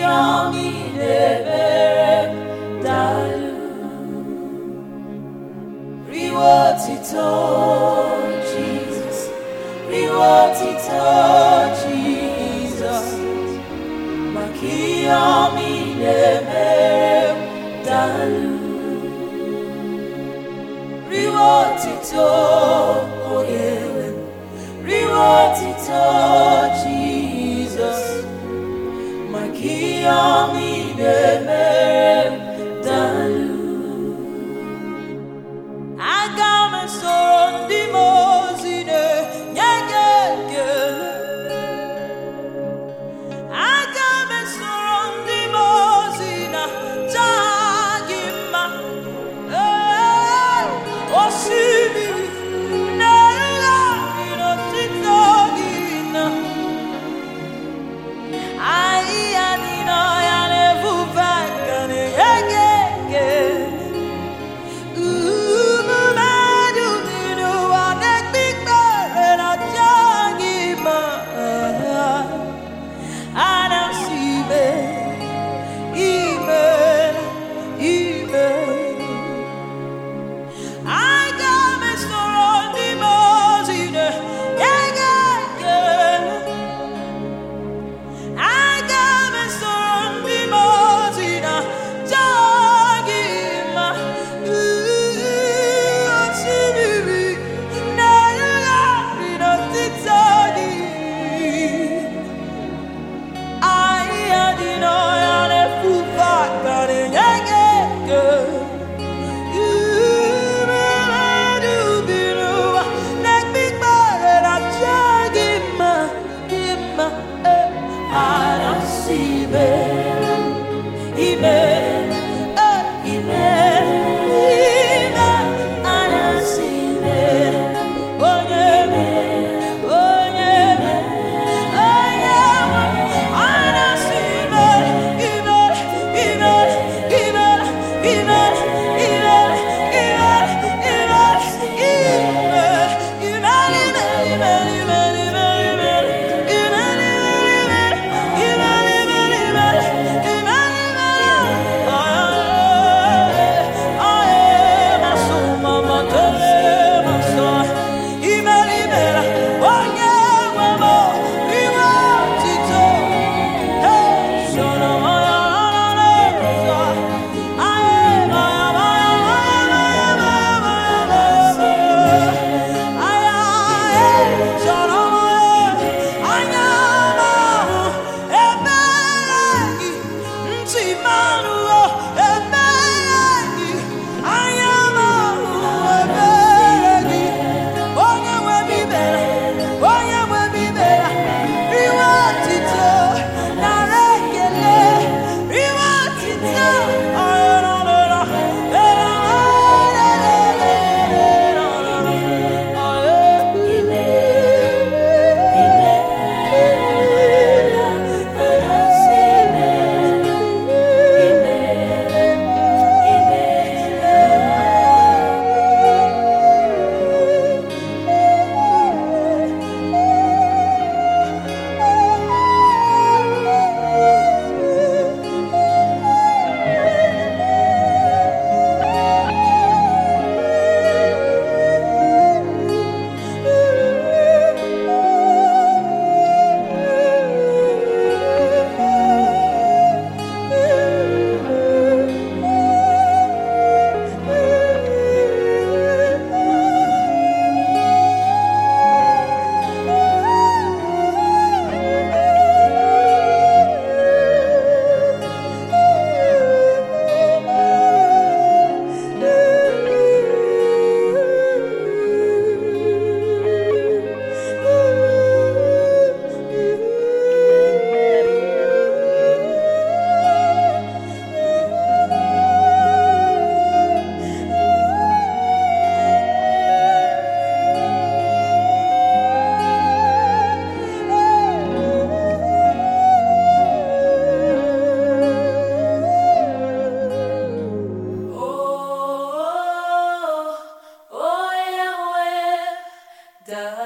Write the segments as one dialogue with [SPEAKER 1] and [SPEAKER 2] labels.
[SPEAKER 1] Makiyami nebere dalu Riwotito Jesus Riwotito Jesus Makiyami nebere dalu Riwotito oyewe Riwotito Jesus Makiyami nebere dalu Agame sondi mozine nyegege Agame sondi mozina jagima Osimi nela inotitogina Ayadino yanevuvagane yegege Umumeduminu anekbikberena jagima Anasibe Imen Imen I got me surrounded mozine yegege I got me surrounded mozina jagima Sibiri nela inotitani Ayadino yanefuvagane yegege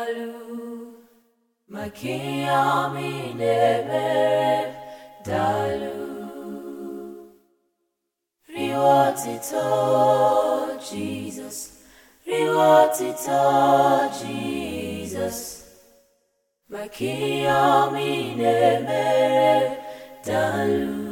[SPEAKER 1] Makiyami nebere dalu
[SPEAKER 2] Riwotito Jesus, Riwotito Jesus, Makiyomine mere dalu.